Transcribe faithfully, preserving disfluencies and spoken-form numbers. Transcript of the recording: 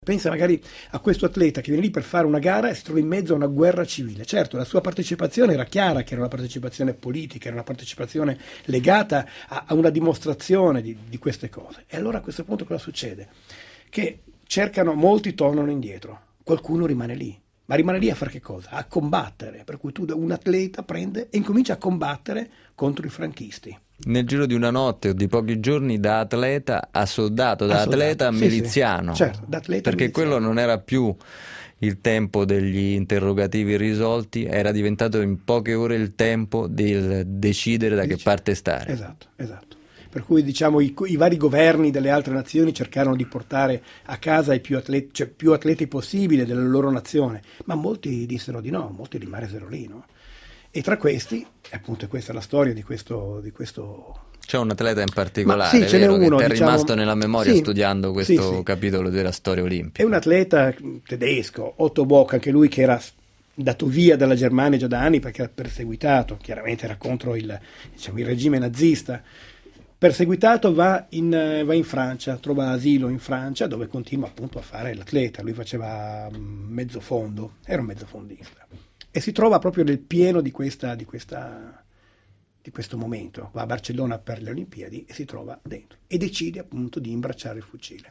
Pensa magari a questo atleta che viene lì per fare una gara e si trova in mezzo a una guerra civile. Certo, la sua partecipazione era chiara, che era una partecipazione politica, era una partecipazione legata a, a una dimostrazione di, di queste cose. E allora a questo punto cosa succede? Che cercano, molti tornano indietro, qualcuno rimane lì. Ma rimane lì a fare che cosa? A combattere. Per cui tu, un atleta, prende e incomincia a combattere contro i franchisti. Nel giro di una notte o di pochi giorni, da atleta a soldato, da a soldato. atleta a sì, miliziano. Sì. Certo, da atleta perché miliziano. quello non era più il tempo degli interrogativi risolti, era diventato in poche ore il tempo del decidere da Dice. che parte stare. Esatto, esatto. Per cui diciamo i, i vari governi delle altre nazioni cercarono di portare a casa i più atleti, cioè, più atleti possibili della loro nazione, ma molti dissero di no, molti rimasero lì, no? E tra questi, appunto questa è la storia di questo... Di questo... C'è un atleta in particolare, sì, ce n'è vero, uno, che ti è diciamo, rimasto nella memoria sì, studiando questo sì, sì. capitolo della storia olimpica? È un atleta tedesco, Otto Bock, anche lui che era dato via dalla Germania già da anni perché era perseguitato, chiaramente era contro il, diciamo, il regime nazista. Perseguitato va in, va in Francia, trova asilo in Francia dove continua appunto a fare l'atleta, lui faceva mezzo fondo, era un mezzofondista. E si trova proprio nel pieno di, questa, di, questa, di questo momento. Va a Barcellona per le Olimpiadi e si trova dentro. E decide appunto di imbracciare il fucile.